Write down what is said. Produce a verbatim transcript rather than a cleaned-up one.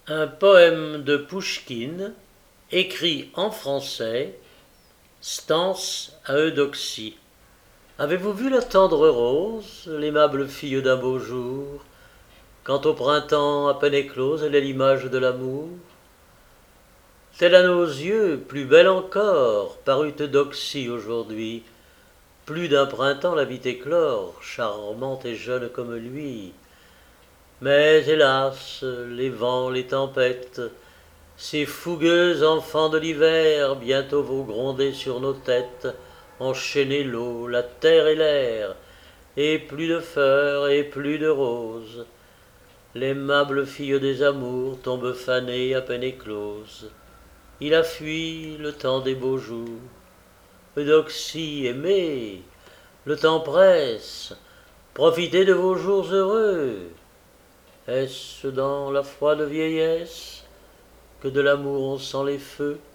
Un poème de Pouchkine, écrit en français, stance à Eudoxie. Avez-vous vu la tendre rose, l'aimable fille d'un beau jour, quand au printemps à peine éclose elle est l'image de l'amour? Telle à nos yeux, plus belle encore, parut Eudoxie aujourd'hui. Plus d'un printemps la vit éclore, charmante et jeune comme lui. Mais hélas, les vents, les tempêtes, ces fougueux enfants de l'hiver, bientôt vont gronder sur nos têtes, enchaîner l'eau, la terre et l'air, et plus de fleurs et plus de roses. L'aimable fille des amours tombe fanée à peine éclose. Il a fui le temps des beaux jours. Eudoxie aimée, le temps presse, profitez de vos jours heureux. Est-ce dans la froide vieillesse que de l'amour on sent les feux?